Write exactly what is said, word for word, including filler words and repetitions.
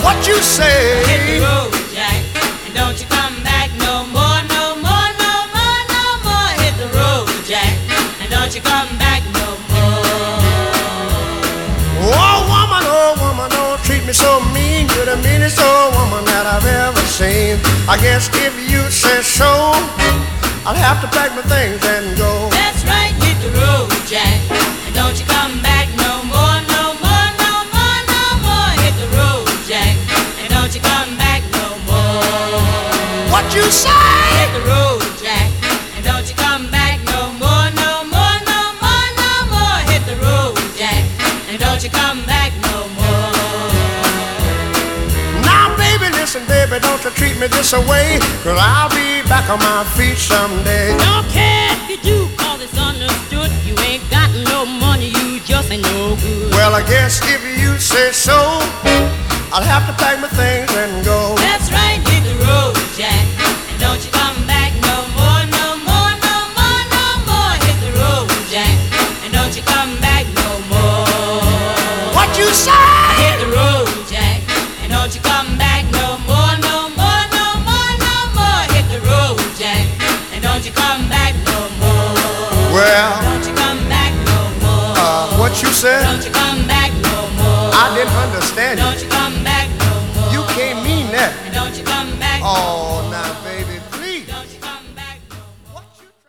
What you say? Hit the road, Jack, and don't you come back no more, no more, no more, no more. Hit the road, Jack, and don't you come back no more. Oh woman, oh woman, don't treat me so mean. You're the meanest old woman that I've ever seen. I guess if you say so, I'll have to pack my things and go. That's right, hit the road, Jack, and don't you come back no more, no more, no more, no more. Hit the road, Jack, and don't you come back no more. What you say? Hit the road, Jack, and don't you come back no more, no more, no more, no more. Hit the road, Jack, and don't you come back no more. Now baby, listen baby, don't you treat me this away, 'cause I'll be back on my feet someday. Don't care if you do, cause it's understood. You ain't got no money, you just ain't no good. Well, I guess if you say so, I'll have to pack my things and go. That's right, hit the road, Jack, and don't you come back no more, no more, no more, no more. Hit the road, Jack, and don't you come back no more. What you say? Hit the road, Jack, and don't you come back no more, no more, no more, no more. Hit the road, Jack, and don't you come back no more. Well, Don't you come back no more. uh, what you said? Don't you come back no more. I didn't understand you. Don't you come back no more. You can't mean that. Don't you come back no Oh,